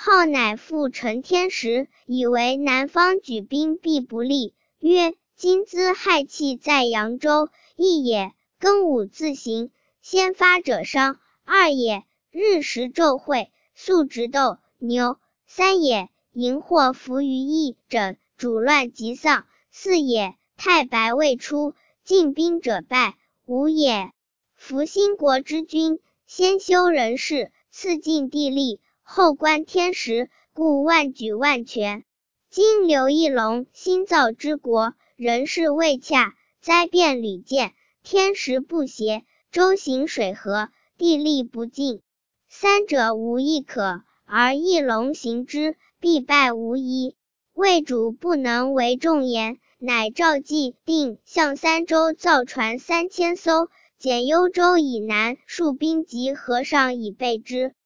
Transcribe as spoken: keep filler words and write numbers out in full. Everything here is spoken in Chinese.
号乃复承天时，以为南方举兵必不利，曰：今兹害气在扬州，一也，庚午自行，先发者伤；二也，日食昼晦，宿直斗牛；三也，荧惑伏于翼枕，主乱即丧；四也，太白未出，进兵者败；五也，服兴国之君，先修人事，次尽地利，后观天时，故万举万全。今刘义隆新造之国，人事未洽，灾变屡见，天时不协，周行水河，地利不尽，三者无一可，而义隆行之，必败无疑。魏主不能为众言，乃诏祭定向三州造船三千艘，减幽州以南戍兵及河上以备之。